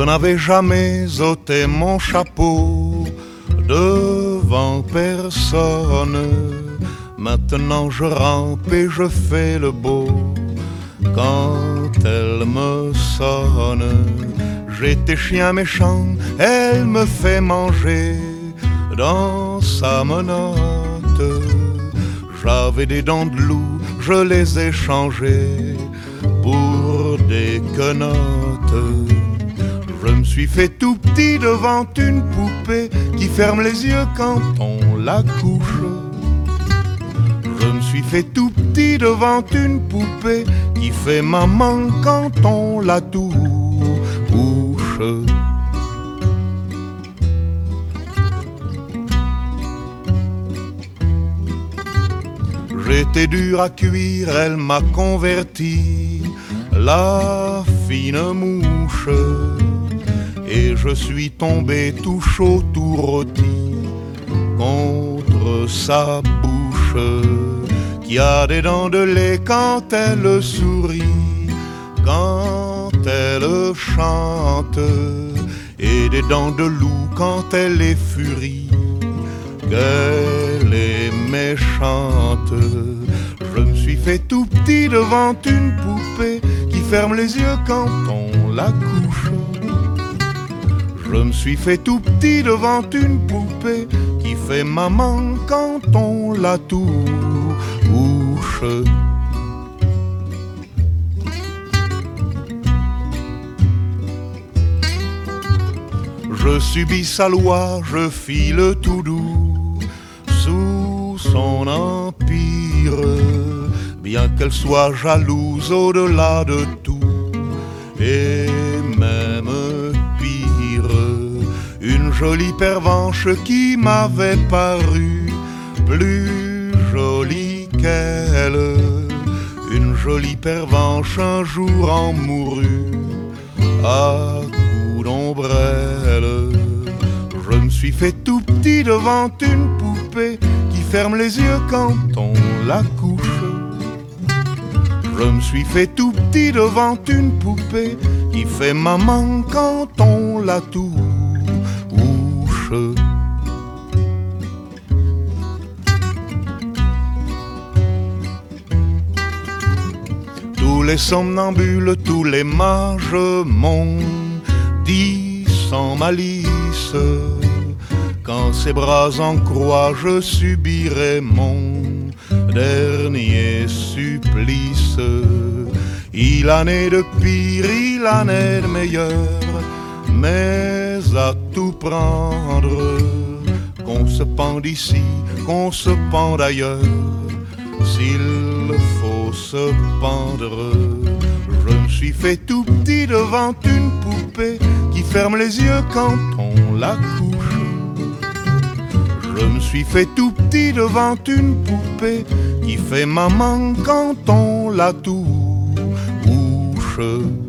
n'avais jamais ôté mon chapeau devant personne. Maintenant je rampe et je fais le beau quand elle me sonne. J'étais chien méchant, elle me fait manger dans sa menotte. J'avais des dents de loup, je les ai changées pour des quenottes. Je me suis fait tout petit devant une poupée qui ferme les yeux quand on la couche. Je me suis fait tout petit devant une poupée qui fait maman quand on la touche. J'étais dur à cuire, elle m'a converti, la fine mouche. Et je suis tombé tout chaud, tout rôti contre sa bouche, qui a des dents de lait quand elle sourit, quand elle chante, et des dents de loup quand elle est furie, qu'elle est méchante. Je me suis fait tout petit devant une poupée qui ferme les yeux quand on la couche. Je me suis fait tout petit devant une poupée qui fait maman quand on la touche. Je subis sa loi, je file tout doux sous son empire, bien qu'elle soit jalouse au-delà de tout, et même pire, une jolie pervenche qui m'avait paru plus jolie qu'elle, une jolie pervenche un jour en mourut à coups d'ombrelle. Je me suis fait tout petit devant une poupée qui ferme les yeux quand on la couche. Je me suis fait tout petit devant une poupée qui fait maman quand on la touche. Tous les somnambules, tous les mages m'ont dit sans malice, quand ses bras en croix je subirai mon dernier supplice. Il en est de pire, il en est de meilleur, mais à tout prendre, qu'on se pende ici, qu'on se pende ailleurs, s'il faut se pendre. Je me suis fait tout petit devant une poupée qui ferme les yeux quand on la couche. Je me suis fait tout petit devant une poupée qui fait maman quand on la touche.